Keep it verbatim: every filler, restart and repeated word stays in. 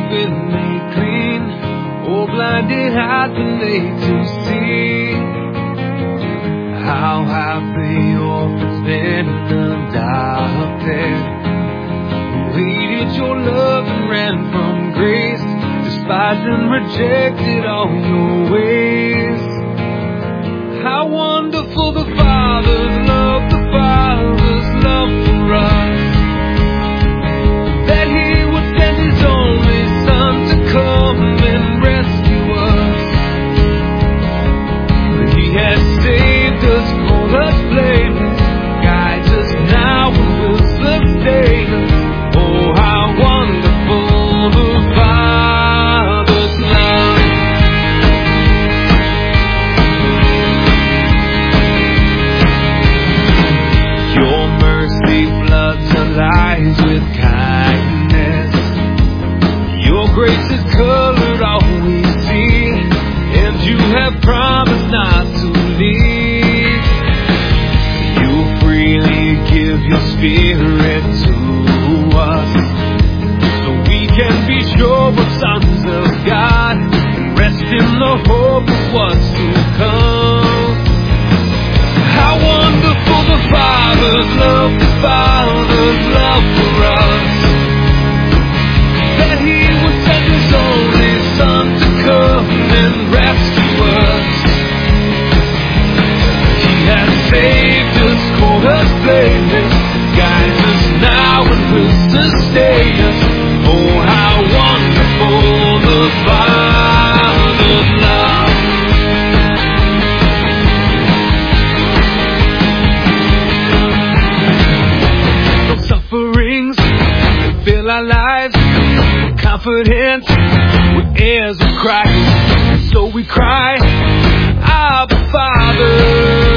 been made clean. Oh, blinded eyes been made to see. How happy orphans been in the dark there, who hated your love and ran from grace, despised and rejected all your ways. How wonderful the Father's love, the Father's love for us, that He would send His only Son to come and rescue us. He has saved us, called us blameless, guides us now and will sustain us. Oh, how wonderful the Father's love. Your mercy floods our lives with kindness. Your grace has colored all we see, and you have promised not to leave. You freely give your Spirit to us, so we can be sure we're sons of God and rest in the hope of what's to come. How wonderful the Father's love, the Father's love for us, that He would send His only Son to come and rescue us. He has saved us, called us blameless, guides us now and will sustain us. Oh, how wonderful the Father's love. No sufferings can fill our lives, confident we're heirs of Christ. So we cry, Abba Father.